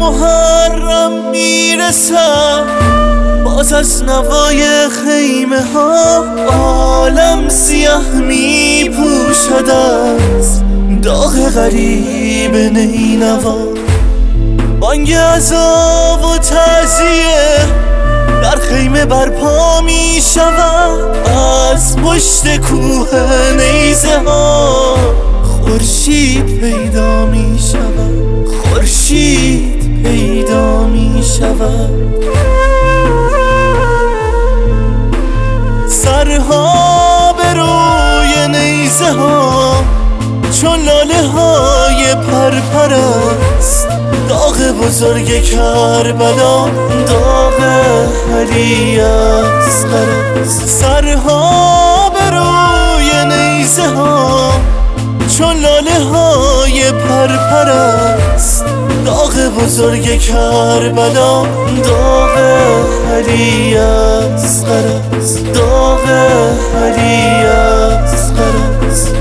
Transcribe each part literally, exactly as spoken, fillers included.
محرم میرسم، باز از نوای خیمه ها عالم سیاه میپوشد از داغ غریب نینوا. بانگ عزا و تعزیه در خیمه برپا می شود، از پشت کوه نیزه ها خورشید پیدا می شود، خورشید پیدا می شود. سرها به روی نیزه ها چون لاله های پرپر است، داغ بزرگ کربلا، داغ علی اصغر است. سرها به روی نیزه ها چون لاله های پرپر است، داغ بزرگ کربلا، داغ علی اصغر است، داغ علی اصغر است.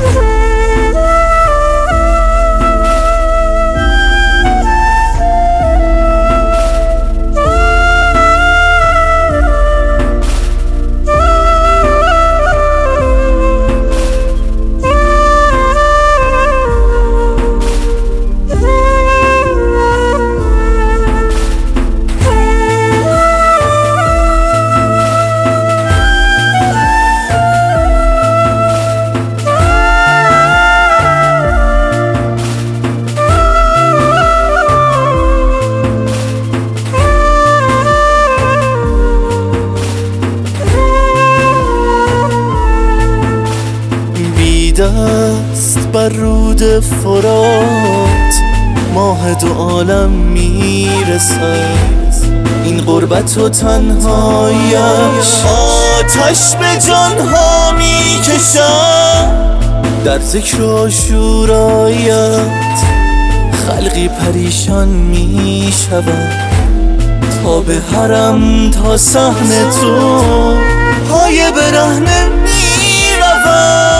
دست بر رود فرات ماه دو عالم میرسد، این غربت و تنهایش آتش به جانها میکشد. در ذکر عاشورایت خلقی پریشان میشود، تا به حرم تا صحن تو پای برهنه میرود.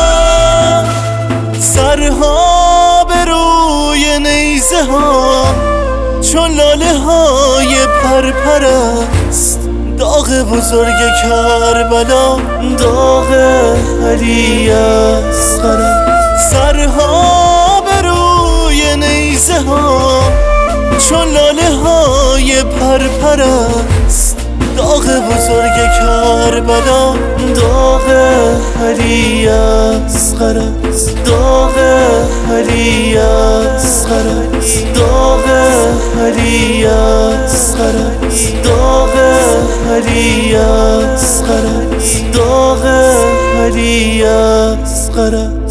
سرها به روی نیزه ها چون لاله های پرپر است، داغ بزرگ کربلا، داغ علی اصغر است. سرها به روی نیزه ها چون لاله های پرپر است، داغ بزرگ کربلا، داغ علی اصغر است، داغ علی اصغر است، داغ علی اصغر است، داغ علی اصغر است، داغ علی اصغر است.